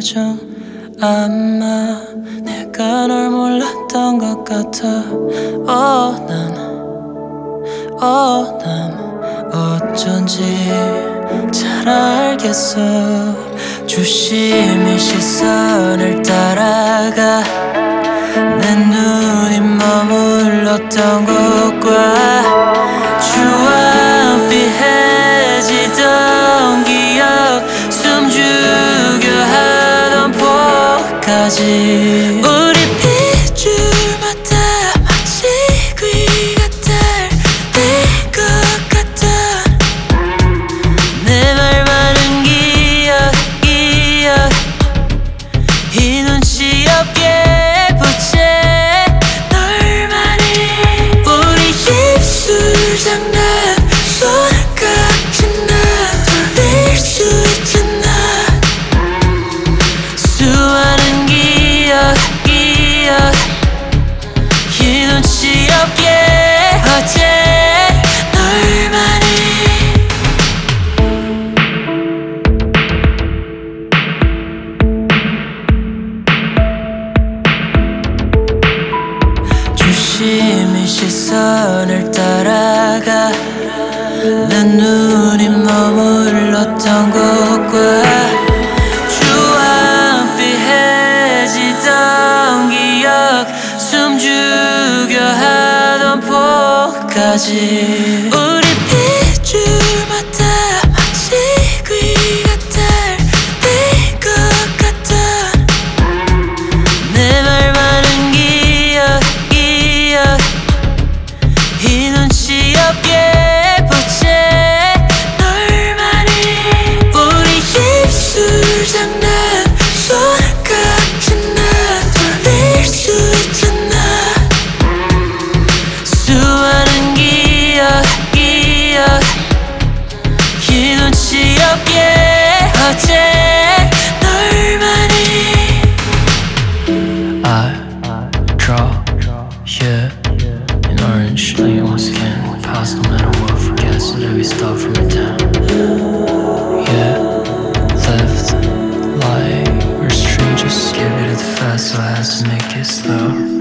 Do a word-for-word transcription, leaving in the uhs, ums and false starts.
중 아마 내가 널 몰랐던 것 같아. Oh, 난, oh, 난 어쩐지 잘 알겠어. 주심의 시선을 따라가 내 눈이 머물렀던 곳과 주황빛해지던 기억 숨죽여 하던 폭까지 우리 빗줄마다 마치 귀가 달릴 것 같던 내 말 많은 기억 기억 이 눈치 없게 붙여 널만이 우리 입술 장난 손깍지 나 돌릴 수 있잖아. 수많은 기억 기억 이 눈치 없게 어제 널만이 주심의 시선을 따라가 내 눈이 머물렀던 곳과 주황빛해지던 기억 숨죽여 하던 폭까지 우리 빗줄마다 마치 귀가 달릴 것 같던 내 말 많은 기억 기억 이 눈치 없게 장난 손깍지 나 돌릴 수 있잖아. 수많은 기억 기억 이 눈치 없게 어제 널만이 I draw you in orange like you once again past no matter what forgets that every stop from your town. Yeah, left like we're strangers, give it fast so I had to make it slow.